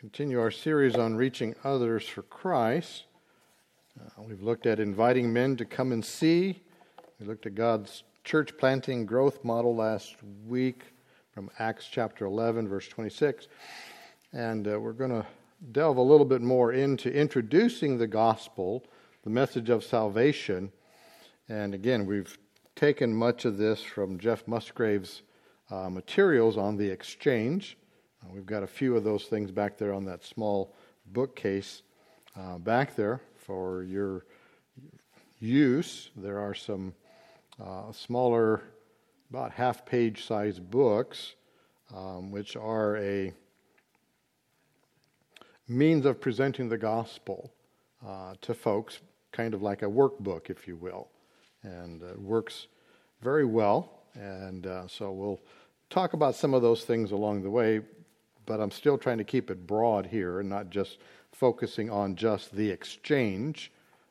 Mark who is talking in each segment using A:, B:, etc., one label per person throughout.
A: Continue our series on reaching others for Christ. We've looked at inviting men to come and see. We looked at God's church planting growth model last week from Acts chapter 11, verse 26. And we're going to delve a little bit more into introducing the gospel, the message of salvation. And again, we've taken much of this from Jeff Musgrave's materials on the exchange. We've got a few of those things back there on that small bookcase back there for your use. There are some smaller, about half-page size books, which are a means of presenting the gospel to folks, kind of like a workbook, if you will. And it works very well. And so we'll talk about some of those things along the way, but I'm still trying to keep it broad here and not just focusing on just the exchange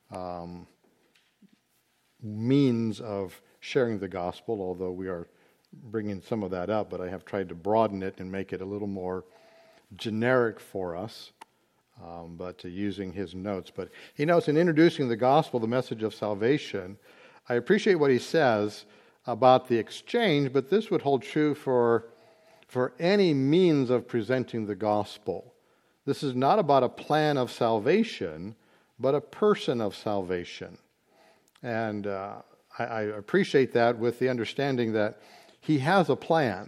A: means of sharing the gospel, although we are bringing some of that up, but I have tried to broaden it and make it a little more generic for us, but using his notes. But he notes in introducing the gospel, the message of salvation, I appreciate what he says about the exchange, but this would hold true for any means of presenting the gospel. This is not about a plan of salvation, but a person of salvation. And I appreciate that with the understanding that he has a plan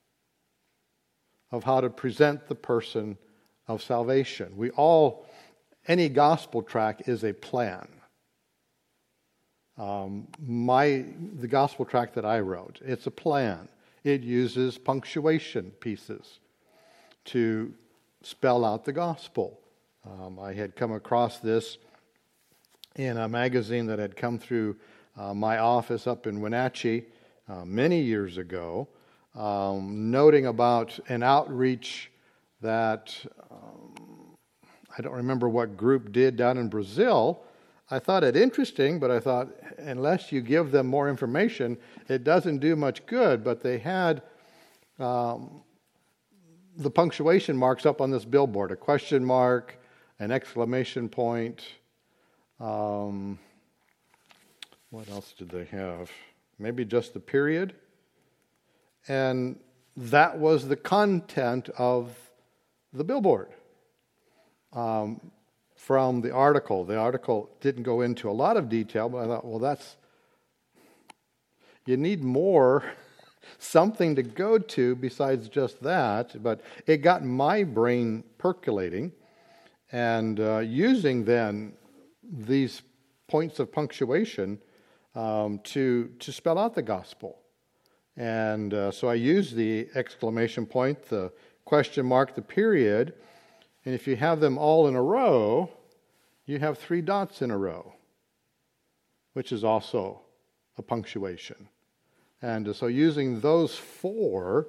A: of how to present the person of salvation. Any gospel tract is a plan. The gospel tract that I wrote, it's a plan. It uses punctuation pieces to spell out the gospel. I had come across this in a magazine that had come through my office up in Wenatchee many years ago, noting about an outreach that I don't remember what group did down in Brazil. I thought it interesting, but I thought, unless you give them more information, it doesn't do much good. But they had the punctuation marks up on this billboard, a question mark, an exclamation point. What else did they have? Maybe just the period. And that was the content of the billboard. From the article. The article didn't go into a lot of detail, but I thought, well, you need more, something to go to besides just that. But it got my brain percolating, and using then these points of punctuation to spell out the gospel. And so I used the exclamation point, the question mark, the period. And if you have them all in a row, you have 3 dots in a row, which is also a punctuation. And so using those 4,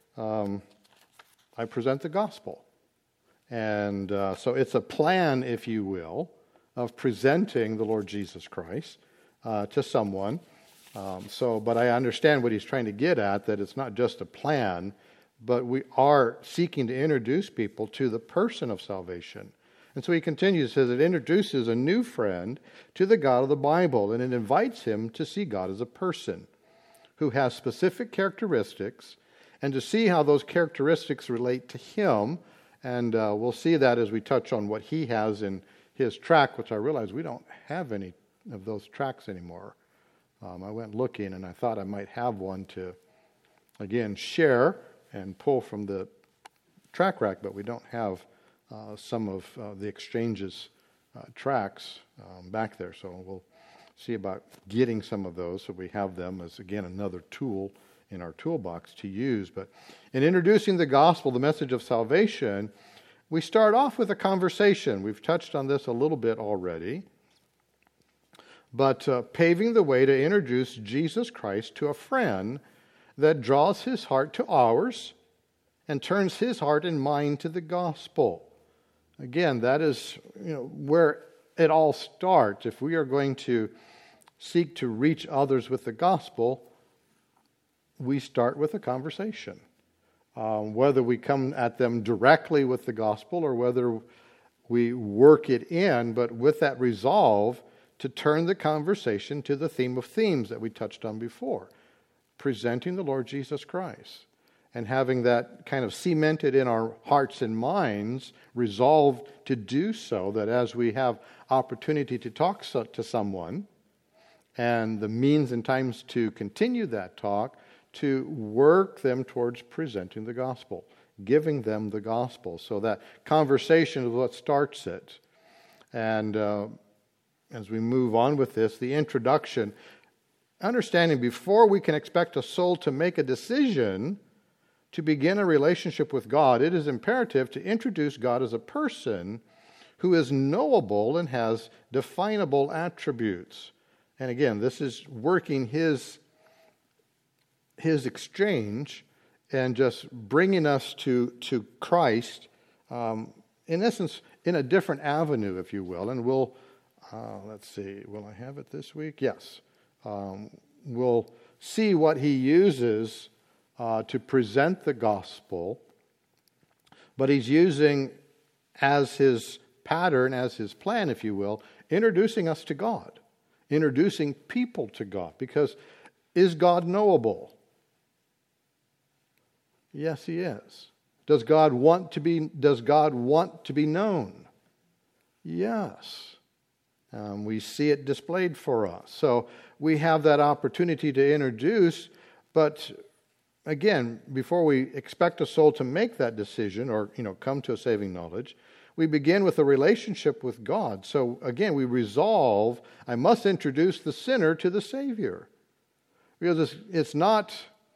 A: I present the gospel. And so it's a plan, if you will, of presenting the Lord Jesus Christ to someone. But I understand what he's trying to get at, that it's not just a plan, but we are seeking to introduce people to the person of salvation. And so he continues, says it introduces a new friend to the God of the Bible, and it invites him to see God as a person who has specific characteristics, and to see how those characteristics relate to him. And we'll see that as we touch on what he has in his tract, which I realize we don't have any of those tracts anymore. I went looking, and I thought I might have one to, again, share and pull from the tract rack, but we don't have some of the exchanges tracts back there. So we'll see about getting some of those so we have them as, again, another tool in our toolbox to use. But in introducing the gospel, the message of salvation, we start off with a conversation. We've touched on this a little bit already. But paving the way to introduce Jesus Christ to a friend that draws his heart to ours and turns his heart and mind to the gospel. Again, that is where it all starts. If we are going to seek to reach others with the gospel, we start with a conversation. whether we come at them directly with the gospel or whether we work it in, but with that resolve to turn the conversation to the theme of themes that we touched on before, presenting the Lord Jesus Christ, and having that kind of cemented in our hearts and minds, resolved to do so, that as we have opportunity to talk to someone, and the means and times to continue that talk, to work them towards presenting the gospel, giving them the gospel. So that conversation is what starts it. And as we move on with this, the introduction, understanding before we can expect a soul to make a decision to begin a relationship with God, it is imperative to introduce God as a person who is knowable and has definable attributes. And again, this is working his exchange and just bringing us to Christ, in essence, in a different avenue, if you will. And we'll, let's see, will I have it this week? Yes. We'll see what he uses to present the gospel, but he's using as his pattern, as his plan, if you will, introducing us to God, introducing people to God, because is God knowable? Yes, he is. Does God want to be known? Yes. We see it displayed for us. So we have that opportunity to introduce, but again, before we expect a soul to make that decision or, come to a saving knowledge, we begin with a relationship with God. So again, we resolve, I must introduce the sinner to the Savior. Because it's not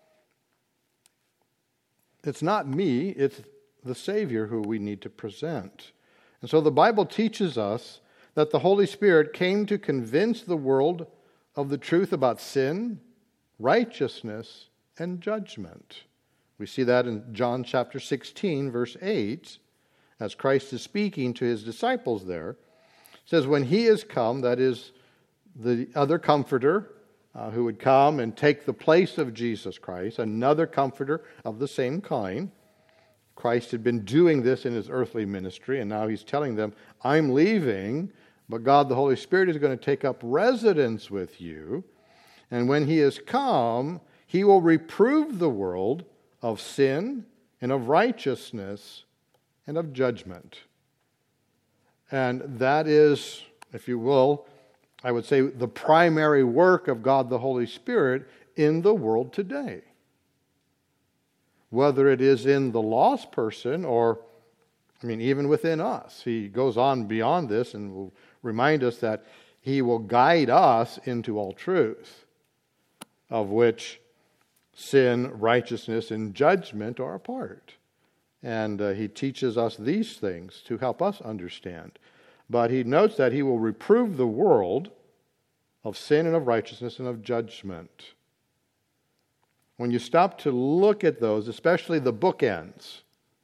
A: me, it's the Savior who we need to present. And so the Bible teaches us that the Holy Spirit came to convince the world of the truth about sin, righteousness, and judgment. We see that in John chapter 16, verse 8, as Christ is speaking to his disciples there. It says, when he is come, that is the other comforter, who would come and take the place of Jesus Christ, another comforter of the same kind. Christ had been doing this in his earthly ministry, and now he's telling them, I'm leaving, but God the Holy Spirit is going to take up residence with you. And when he is come, he will reprove the world of sin and of righteousness and of judgment. And that is, if you will, I would say the primary work of God the Holy Spirit in the world today. Whether it is in the lost person or, even within us. He goes on beyond this and will remind us that he will guide us into all truth, of which sin, righteousness, and judgment are a part. And he teaches us these things to help us understand. But he notes that he will reprove the world of sin and of righteousness and of judgment. When you stop to look at those, especially the bookends,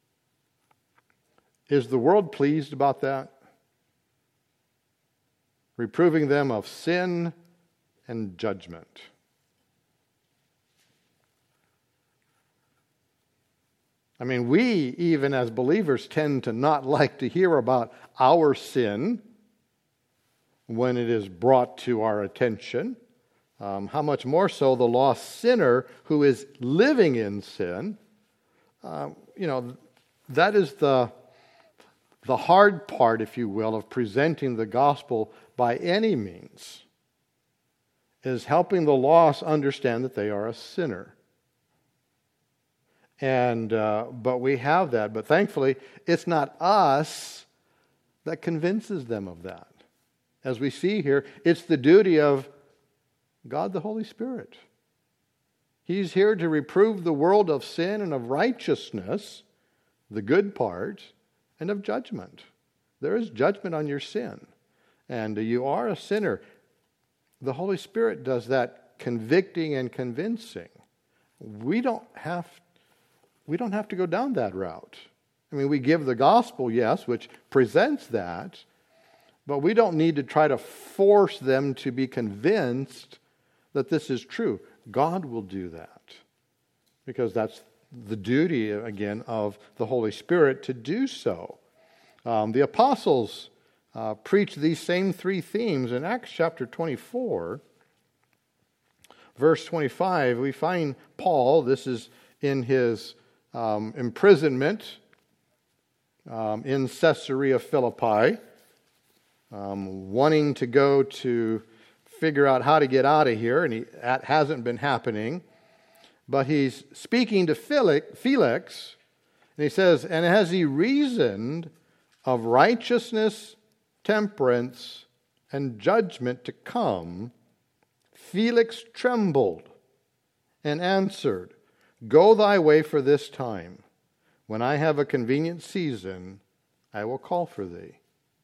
A: is the world pleased about that? Reproving them of sin and judgment. We, even as believers, tend to not like to hear about our sin when it is brought to our attention. How much more so the lost sinner who is living in sin. That is the hard part, if you will, of presenting the gospel by any means, is helping the lost understand that they are a sinner. And but we have that. But thankfully, it's not us that convinces them of that. As we see here, it's the duty of God the Holy Spirit. He's here to reprove the world of sin and of righteousness, the good part, and of judgment. There is judgment on your sin. And you are a sinner. The Holy Spirit does that convicting and convincing. We don't have to go down that route. We give the gospel, yes, which presents that, but we don't need to try to force them to be convinced that this is true. God will do that, because that's the duty, again, of the Holy Spirit to do so. The apostles preached these same three themes in Acts chapter 24. Verse 25, we find Paul, this is in his imprisonment in Caesarea Philippi, wanting to go to figure out how to get out of here, and that hasn't been happening. But he's speaking to Felix, and he says, and as he reasoned of righteousness, temperance, and judgment to come, Felix trembled and answered, Go thy way for this time. When I have a convenient season, I will call for thee.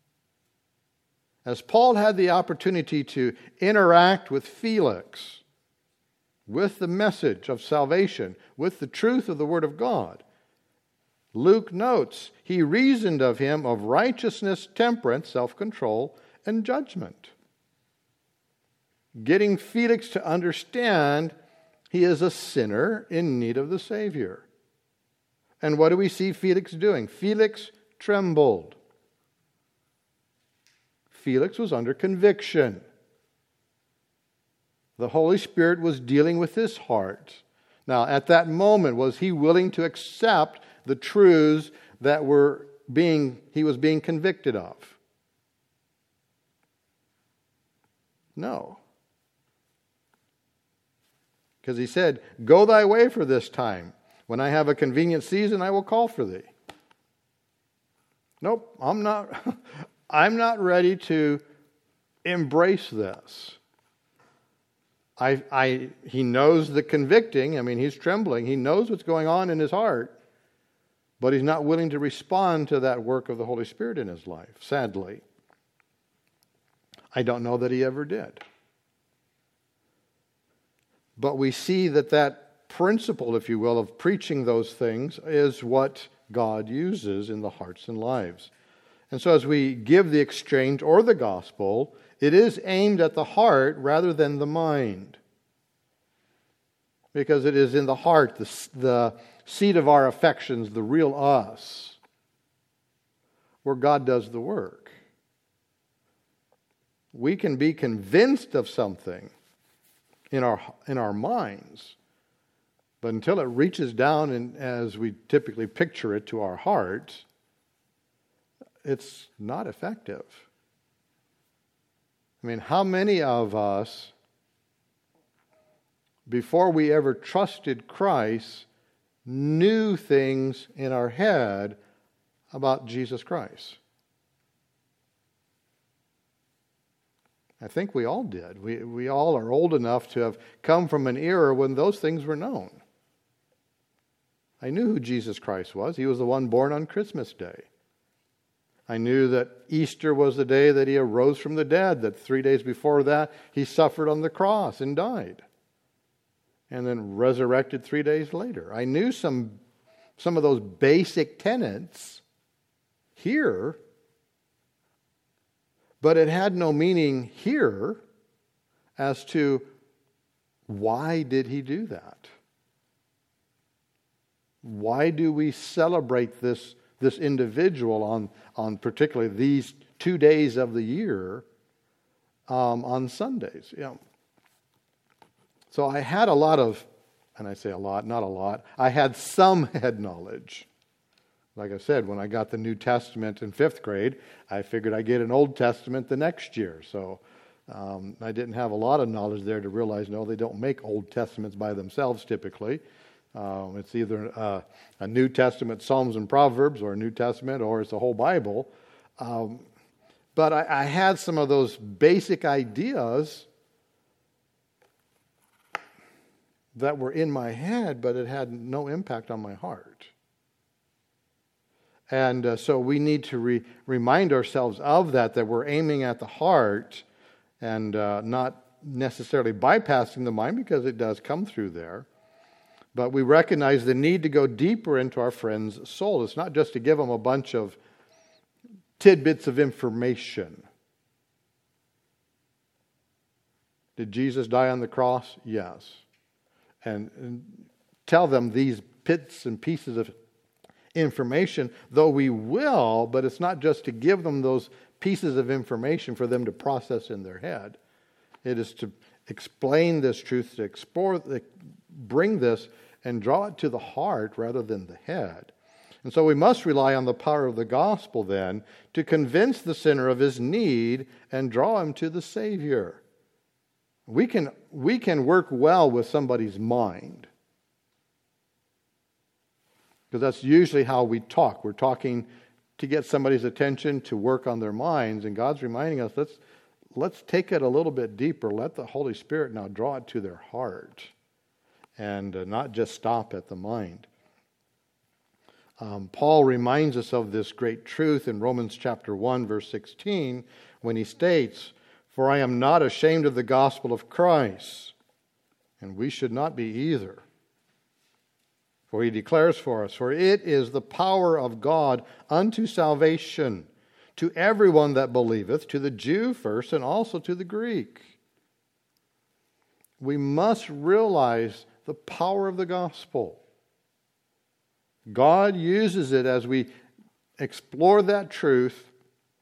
A: As Paul had the opportunity to interact with Felix, with the message of salvation, with the truth of the Word of God, Luke notes, he reasoned of him of righteousness, temperance, self-control, and judgment. Getting Felix to understand he is a sinner in need of the Savior. And what do we see Felix doing? Felix trembled. Felix was under conviction. The Holy Spirit was dealing with his heart. Now, at that moment, was he willing to accept the truths that he was being convicted of? No. Because he said, Go thy way for this time. When I have a convenient season, I will call for thee. Nope, I'm not ready to embrace this. He knows the convicting. I mean, he's trembling. He knows what's going on in his heart. But he's not willing to respond to that work of the Holy Spirit in his life, sadly. I don't know that he ever did. But we see that principle, if you will, of preaching those things is what God uses in the hearts and lives. And so as we give the exchange or the gospel, it is aimed at the heart rather than the mind. Because it is in the heart, the seat of our affections, the real us, where God does the work. We can be convinced of something in our minds, but until it reaches down and as we typically picture it to our heart, it's not effective. I mean, how many of us, before we ever trusted Christ, knew things in our head about Jesus Christ? I think we all did. We all are old enough to have come from an era when those things were known. I knew who Jesus Christ was. He was the one born on Christmas Day. I knew that Easter was the day that he arose from the dead, that 3 days before that he suffered on the cross and died, and then resurrected 3 days later. I knew some of those basic tenets here, but it had no meaning here as to why did he do that? Why do we celebrate this individual on particularly these 2 days of the year on Sundays? You know. So I had a lot of, and I say a lot, not a lot, I had some head knowledge. Like I said, when I got the New Testament in 5th grade, I figured I'd get an Old Testament the next year. So I didn't have a lot of knowledge there to realize, no, they don't make Old Testaments by themselves typically. It's either a New Testament, Psalms and Proverbs, or a New Testament, or it's a whole Bible. But I had some of those basic ideas that were in my head, but it had no impact on my heart. And so we need to remind ourselves of that we're aiming at the heart and not necessarily bypassing the mind, because it does come through there. But we recognize the need to go deeper into our friend's soul. It's not just to give them a bunch of tidbits of information. Did Jesus die on the cross? Yes. And tell them these bits and pieces of information, though we will, but it's not just to give them those pieces of information for them to process in their head. It is to explain this truth, to explore, bring this and draw it to the heart rather than the head. And so we must rely on the power of the gospel then to convince the sinner of his need and draw him to the Savior. We can work well with somebody's mind, because that's usually how we talk. We're talking to get somebody's attention, to work on their minds, and God's reminding us, let's take it a little bit deeper. Let the Holy Spirit now draw it to their heart and not just stop at the mind. Paul reminds us of this great truth in Romans chapter 1, verse 16, when he states, "For I am not ashamed of the gospel of Christ," and we should not be either. For he declares for us, "For it is the power of God unto salvation, to everyone that believeth, to the Jew first, and also to the Greek." We must realize the power of the gospel. God uses it as we explore that truth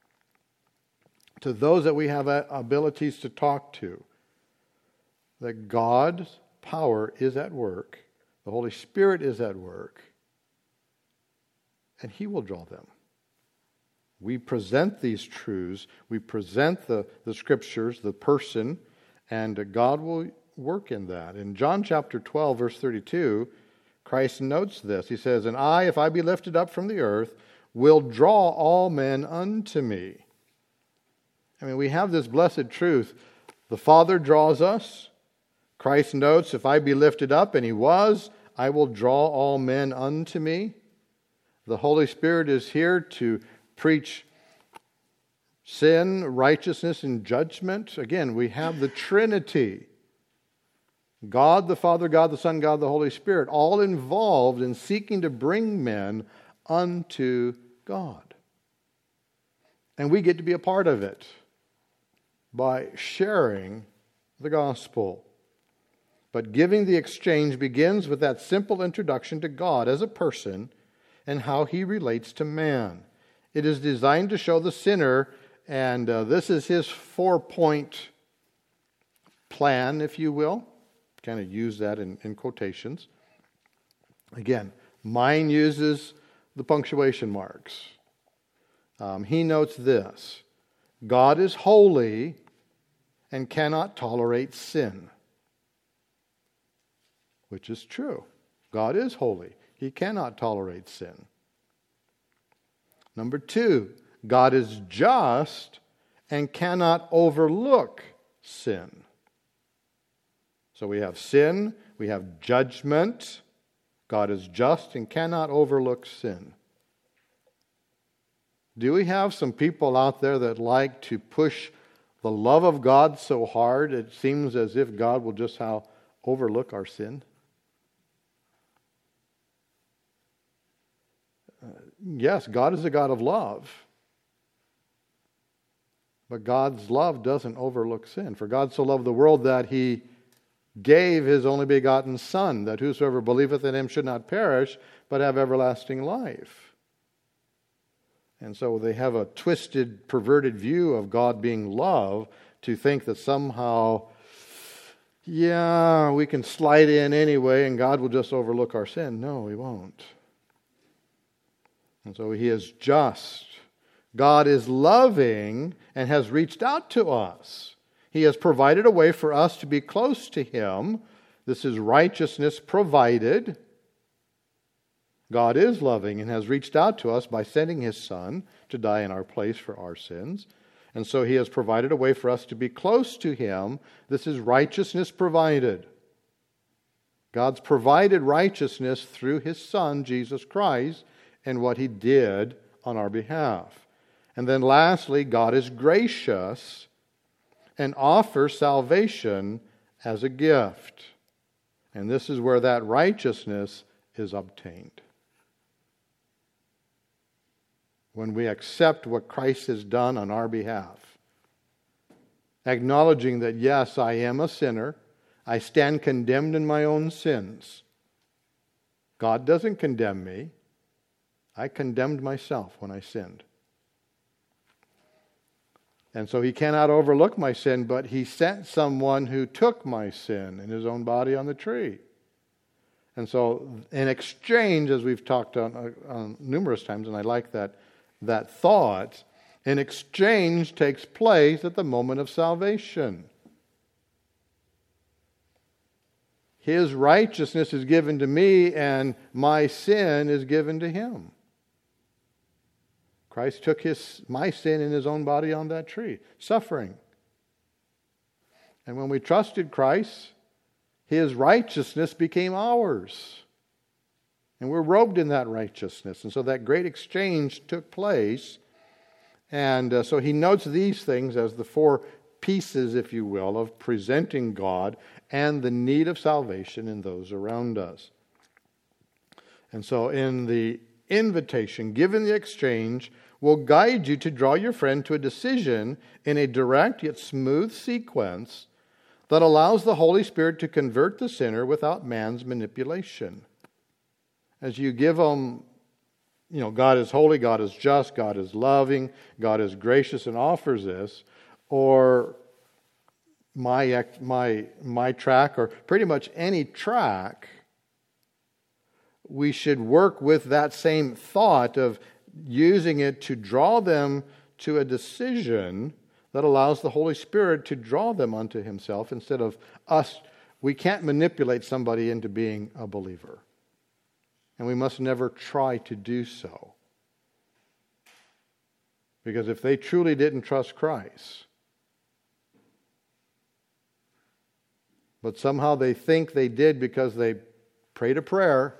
A: to those that we have abilities to talk to. That God's power is at work. The Holy Spirit is at work. And He will draw them. We present these truths. We present the Scriptures, the person, and God will work in that. In John chapter 12, verse 32, Christ notes this. He says, "And I, if I be lifted up from the earth, will draw all men unto me." I mean, we have this blessed truth. The Father draws us. Christ notes, "If I be lifted up," and He was, "I will draw all men unto me." The Holy Spirit is here to preach sin, righteousness, and judgment. Again, we have the Trinity. God the Father, God the Son, God the Holy Spirit, all involved in seeking to bring men unto God. And we get to be a part of it by sharing the gospel. But giving the exchange begins with that simple introduction to God as a person and how He relates to man. It is designed to show the sinner, and this is his 4-point plan, if you will. Kind of use that in quotations. Again, mine uses the punctuation marks. He notes this: God is holy and cannot tolerate sin. Which is true. God is holy. He cannot tolerate sin. Number 2, God is just and cannot overlook sin. So we have sin, we have judgment. God is just and cannot overlook sin. Do we have some people out there that like to push the love of God so hard it seems as if God will just overlook our sin? Yes, God is a God of love. But God's love doesn't overlook sin. For God so loved the world that He gave His only begotten Son, that whosoever believeth in Him should not perish, but have everlasting life. And so they have a twisted, perverted view of God being love to think that somehow, we can slide in anyway and God will just overlook our sin. No, He won't. And so He is just. God is loving and has reached out to us. He has provided a way for us to be close to Him. This is righteousness provided. God is loving and has reached out to us by sending His Son to die in our place for our sins. And so He has provided a way for us to be close to Him. This is righteousness provided. God's provided righteousness through His Son, Jesus Christ, and what He did on our behalf. And then lastly, God is gracious and offers salvation as a gift. And this is where that righteousness is obtained. When we accept what Christ has done on our behalf, acknowledging that, yes, I am a sinner, I stand condemned in my own sins, God doesn't condemn me. I condemned myself when I sinned. And so he cannot overlook my sin, but he sent someone who took my sin in his own body on the tree. And so in exchange, as we've talked on numerous times, and I like that thought, an exchange takes place at the moment of salvation. His righteousness is given to me, and my sin is given to him. Christ took my sin in his own body on that tree, suffering. And when we trusted Christ, his righteousness became ours. And we're robed in that righteousness. And so that great exchange took place. And so he notes these things as the four pieces, if you will, of presenting God and the need of salvation in those around us. And so in the invitation, given the exchange, will guide you to draw your friend to a decision in a direct yet smooth sequence that allows the Holy Spirit to convert the sinner without man's manipulation. As you give them, God is holy, God is just, God is loving, God is gracious and offers this, or my track, or pretty much any track, we should work with that same thought of using it to draw them to a decision that allows the Holy Spirit to draw them unto himself instead of us. We can't manipulate somebody into being a believer. And we must never try to do so. Because if they truly didn't trust Christ, but somehow they think they did because they prayed a prayer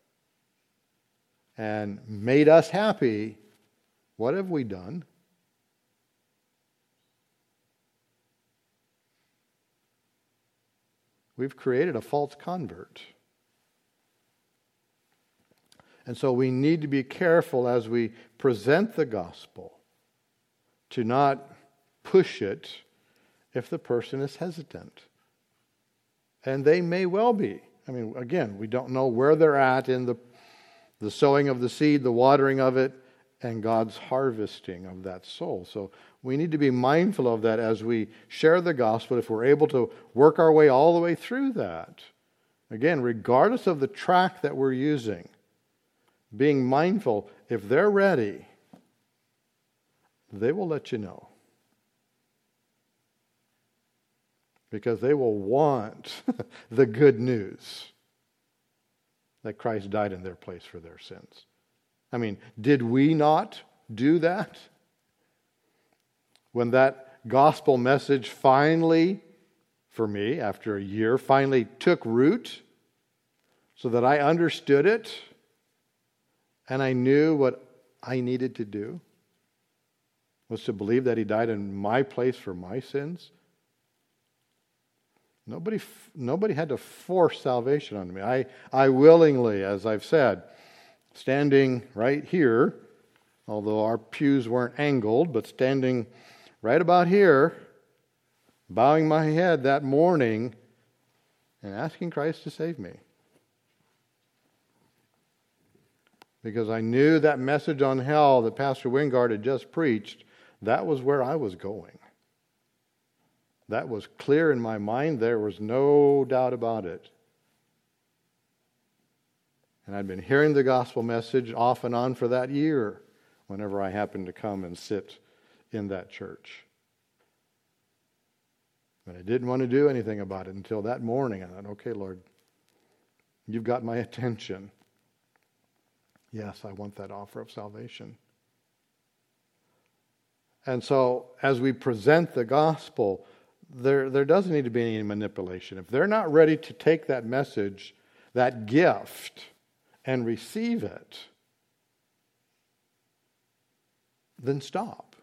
A: and made us happy, what have we done? We've created a false convert. And so we need to be careful as we present the gospel to not push it if the person is hesitant. And they may well be. I mean, again, we don't know where they're at in the sowing of the seed, the watering of it, and God's harvesting of that soul. So we need to be mindful of that as we share the gospel, if we're able to work our way all the way through that. Again, regardless of the track that we're using, being mindful, if they're ready, they will let you know. Because they will want the good news that Christ died in their place for their sins. I mean, did we not do that? When that gospel message finally, for me, after a year, finally took root so that I understood it and I knew what I needed to do was to believe that he died in my place for my sins. Nobody had to force salvation on me. I willingly, as I've said, standing right here, although our pews weren't angled, but standing right about here, bowing my head that morning and asking Christ to save me. Because I knew that message on hell that Pastor Wingard had just preached, that was where I was going. That was clear in my mind. There was no doubt about it. And I'd been hearing the gospel message off and on for that year whenever I happened to come and sit in that church. But I didn't want to do anything about it until that morning. I thought, okay, Lord, you've got my attention. Yes, I want that offer of salvation. And so as we present the gospel, there doesn't need to be any manipulation. If they're not ready to take that message, that gift, and receive it, then stop.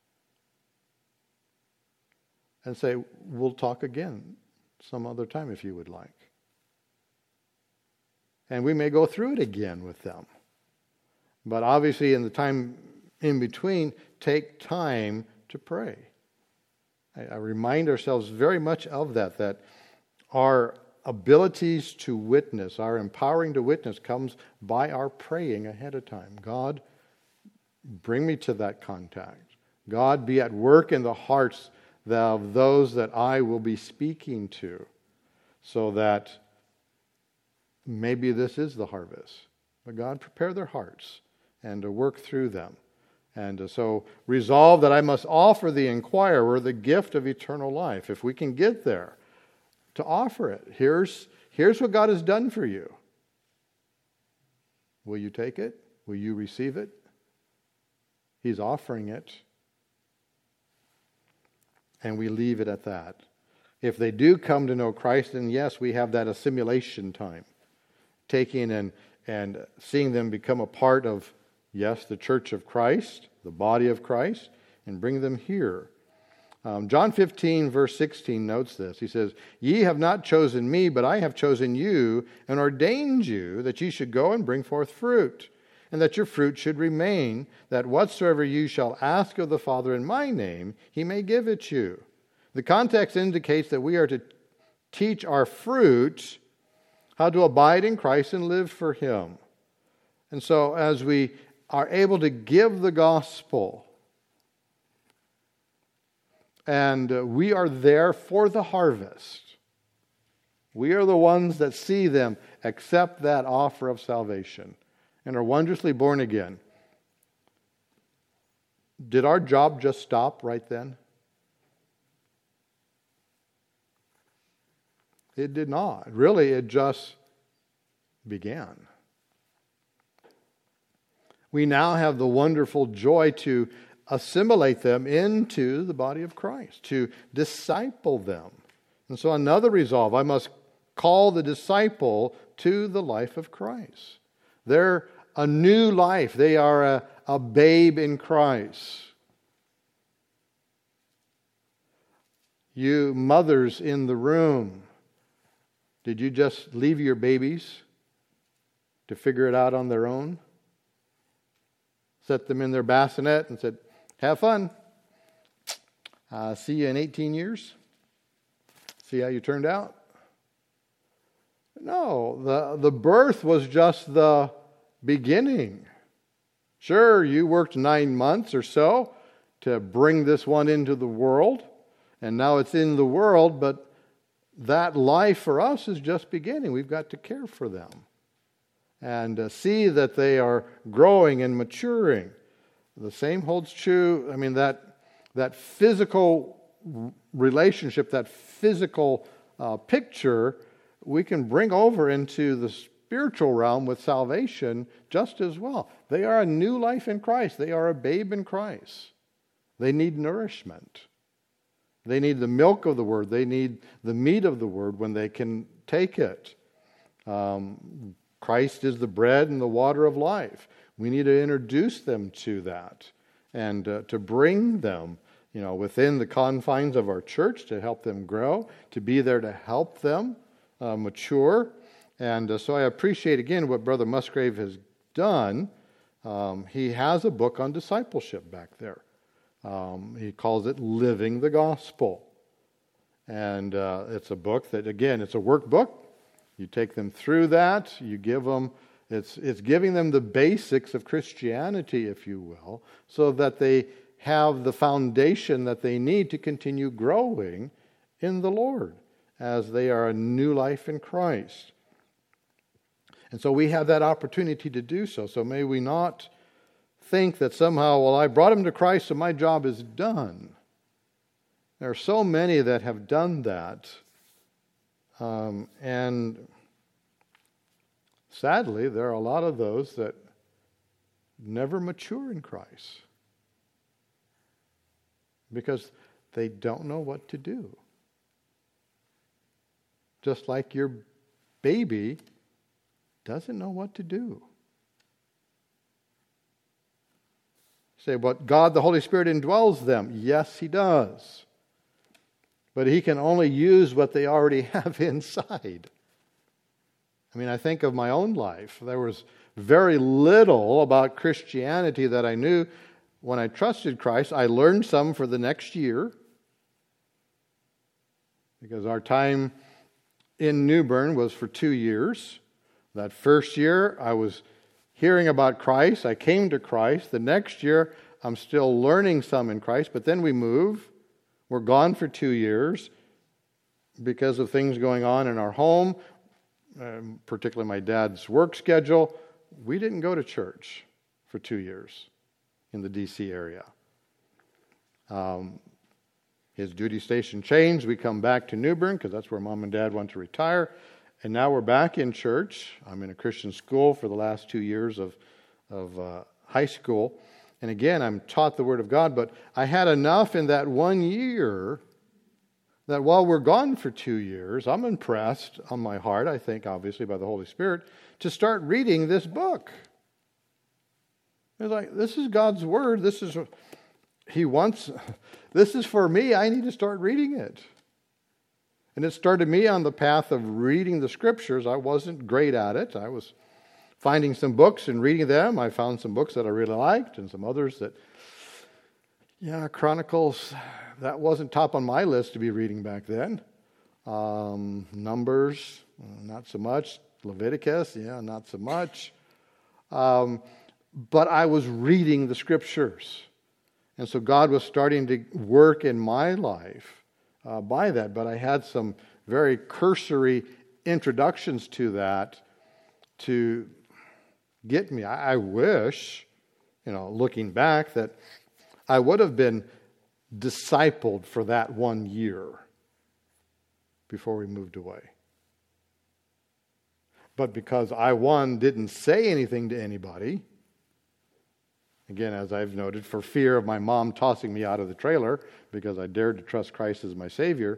A: And say, we'll talk again some other time if you would like. And we may go through it again with them. But obviously in the time in between, take time to pray. I remind ourselves very much of that our abilities to witness, our empowering to witness comes by our praying ahead of time. God, bring me to that contact. God, be at work in the hearts of those that I will be speaking to, so that maybe this is the harvest. But God, prepare their hearts and to work through them. And so resolve that I must offer the inquirer the gift of eternal life. If we can get there, to offer it. Here's what God has done for you. Will you take it? Will you receive it? He's offering it. And we leave it at that. If they do come to know Christ, then yes, we have that assimilation time. Taking and seeing them become a part of, yes, the church of Christ, the body of Christ, and bring them here. John 15, verse 16 notes this. He says, "Ye have not chosen me, but I have chosen you and ordained you that ye should go and bring forth fruit, and that your fruit should remain, that whatsoever you shall ask of the Father in my name, he may give it you." The context indicates that we are to teach our fruit how to abide in Christ and live for him. And so as we are able to give the gospel, and we are there for the harvest, we are the ones that see them accept that offer of salvation and are wondrously born again. Did our job just stop right then? It did not. Really, it just began. We now have the wonderful joy to assimilate them into the body of Christ, to disciple them. And so another resolve, I must call the disciple to the life of Christ. They're a new life. They are a babe in Christ. You mothers in the room, did you just leave your babies to figure it out on their own? Set them in their bassinet and said, "Have fun. See you in 18 years. See how you turned out." No, the birth was just the beginning. Sure, you worked 9 months or so to bring this one into the world, and now it's in the world, but that life for us is just beginning. We've got to care for them and see that they are growing and maturing. The same holds true. I mean, that physical relationship, that physical picture, we can bring over into the spiritual realm with salvation just as well. They are a new life in Christ. They are a babe in Christ. They need nourishment. They need the milk of the Word. They need the meat of the Word when they can take it. Christ is the bread and the water of life. We need to introduce them to that and to bring them, within the confines of our church to help them grow, to be there to help them mature. And so I appreciate, again, what Brother Musgrave has done. He has a book on discipleship back there. He calls it Living the Gospel. And it's a book that, again, it's a workbook. You take them through that. You give them, it's giving them the basics of Christianity, if you will, so that they have the foundation that they need to continue growing in the Lord as they are a new life in Christ. And so we have that opportunity to do so. So may we not think that somehow, well, I brought them to Christ, so my job is done. There are so many that have done that. And sadly, there are a lot of those that never mature in Christ because they don't know what to do. Just like your baby doesn't know what to do. Say, but God, the Holy Spirit, indwells them. Yes, He does. But He can only use what they already have inside. I mean, I think of my own life. There was very little about Christianity that I knew when I trusted Christ. I learned some for the next year because our time in New Bern was for 2 years. That first year, I was hearing about Christ. I came to Christ. The next year, I'm still learning some in Christ. But then we move. We're gone for 2 years because of things going on in our home, particularly my dad's work schedule. We didn't go to church for 2 years in the D.C. area. His duty station changed. We come back to New Bern because that's where Mom and Dad want to retire. And now we're back in church. I'm in a Christian school for the last 2 years of high school. And again, I'm taught the Word of God. But I had enough in that 1 year that while we're gone for 2 years, I'm impressed on my heart, I think, obviously, by the Holy Spirit, to start reading this book. It's like, this is God's Word. This is for me. I need to start reading it. And it started me on the path of reading the Scriptures. I wasn't great at it. I was finding some books and reading them. I found some books that I really liked and some others that, Chronicles, that wasn't top on my list to be reading back then. Numbers, not so much. Leviticus, not so much. But I was reading the Scriptures. And so God was starting to work in my life by that. But I had some very cursory introductions to that to get me. I wish, looking back, that I would have been discipled for that 1 year before we moved away. But because I, didn't say anything to anybody, again, as I've noted, for fear of my mom tossing me out of the trailer because I dared to trust Christ as my Savior,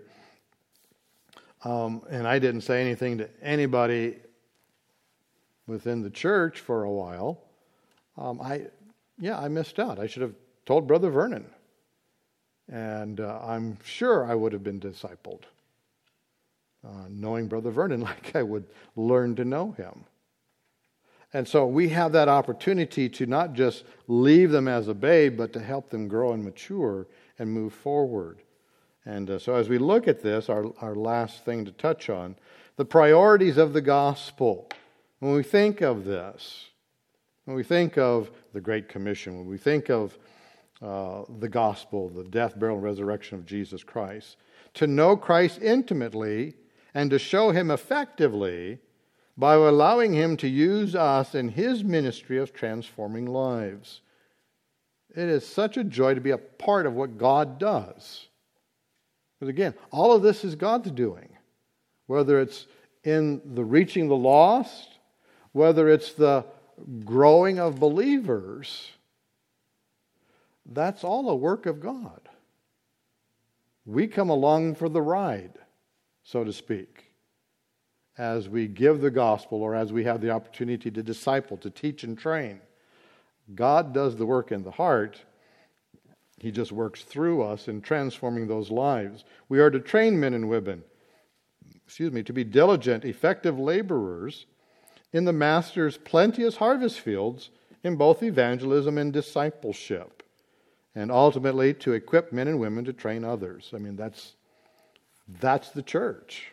A: and I didn't say anything to anybody within the church for a while, I missed out. I should have told Brother Vernon. And I'm sure I would have been discipled, knowing Brother Vernon like I would learn to know him. And so we have that opportunity to not just leave them as a babe, but to help them grow and mature and move forward. And so as we look at this, our last thing to touch on, the priorities of the gospel. When we think of this, when we think of the Great Commission, when we think of the gospel, the death, burial, and resurrection of Jesus Christ, to know Christ intimately and to show Him effectively by allowing Him to use us in His ministry of transforming lives. It is such a joy to be a part of what God does. Because again, all of this is God's doing. Whether it's in the reaching the lost, whether it's the growing of believers, that's all a work of God. We come along for the ride, so to speak, as we give the gospel or as we have the opportunity to disciple, to teach and train. God does the work in the heart. He just works through us in transforming those lives. We are to train men and women, to be diligent, effective laborers in the Master's plenteous harvest fields in both evangelism and discipleship, and ultimately to equip men and women to train others. I mean, that's the church.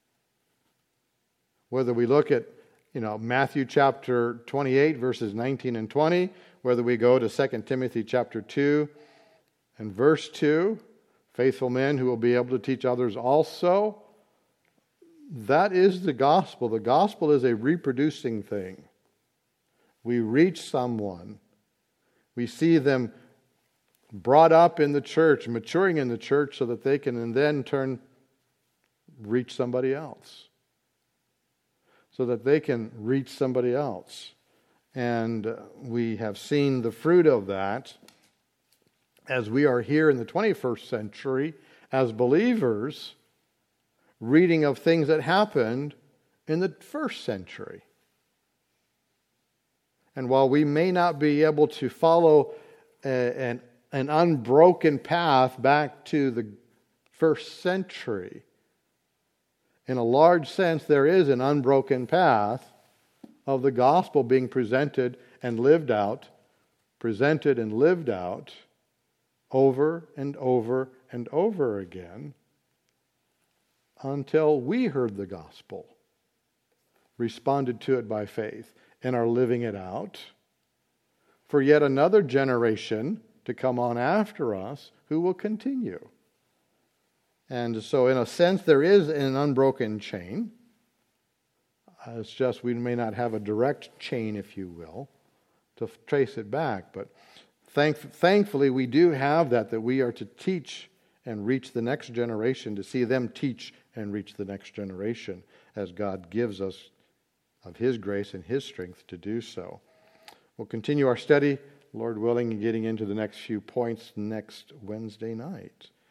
A: Whether we look at, Matthew chapter 28, verses 19 and 20, whether we go to 2 Timothy chapter 2 and verse 2, faithful men who will be able to teach others also, that is the gospel. The gospel is a reproducing thing. We reach someone. We see them brought up in the church, maturing in the church so that they can in then turn reach somebody else. So that they can reach somebody else. And we have seen the fruit of that as we are here in the 21st century as believers reading of things that happened in the first century. And while we may not be able to follow an unbroken path back to the first century, in a large sense there is an unbroken path of the gospel being presented and lived out over and over and over again until we heard the gospel, responded to it by faith, and are living it out, for yet another generation to come on after us who will continue. And so in a sense there is an unbroken chain. It's just we may not have a direct chain, if you will, to trace it back. But thankfully we do have that we are to teach and reach the next generation, to see them teach and reach the next generation as God gives us of His grace and His strength to do so. We'll continue our study, Lord willing, getting into the next few points next Wednesday night.